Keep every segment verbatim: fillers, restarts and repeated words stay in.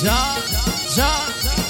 جان جان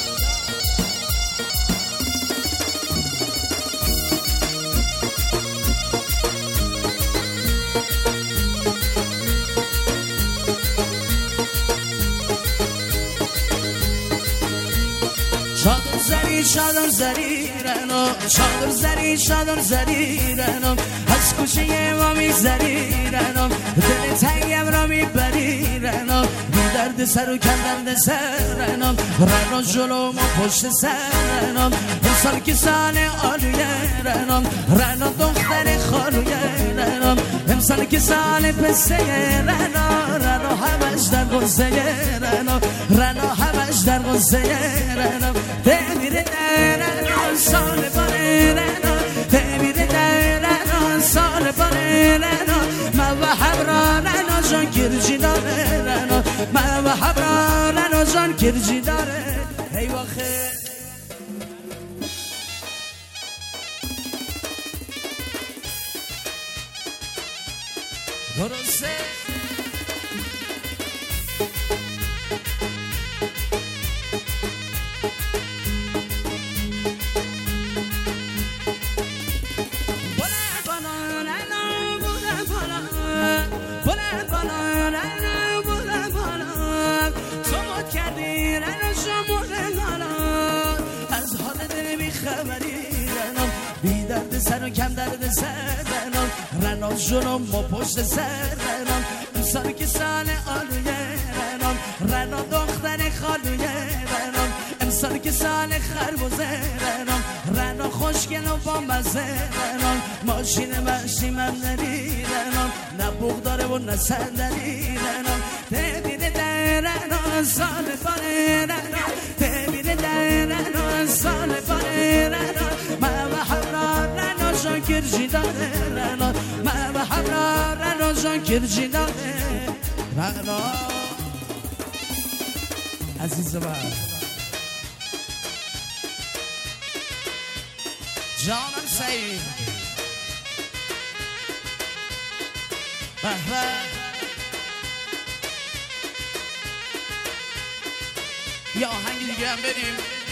چادر زری چادر زری رنو چادر زری چادر زری رنو از کوچه ما میگذری رنو دل تنگم را میبری رنو بی درد سر و کم درد سر رنو رنو جلو ما پشت سر رنو امسال که سال آلویه رنو رنو دختر خالویه رنو امسال که سال پسه رنو رنو همش در غصه رنو رنو همش در غصه رنو تمیره رنو سال باره رنو تمیره رنو سال باره رنو من و حبرا رنو جان کرجی داره رنو من و حبرا رنو جان کرجی داره ای واخه درسته بی درد سر و کم درد سر رنم رنم جنم ما پشت سر رنم امسال که سال آلویه رنم رنم دختر خالویه رنم امسال که سال خربوزه رنم رنم خوشگل و با مزه رنم ماشین ماشینم نداری رنم نه بوق داره و نه صندلی رنم تبیره در رنم سال باره رنم تبیره در رنم سال باره رنم من و حبرا رنو جان کرجی داره رنو من و حبرا رنو جان کرجی داره رنو عزیز من جانم سعید بهبه یا آهنگ دیگه هم بریم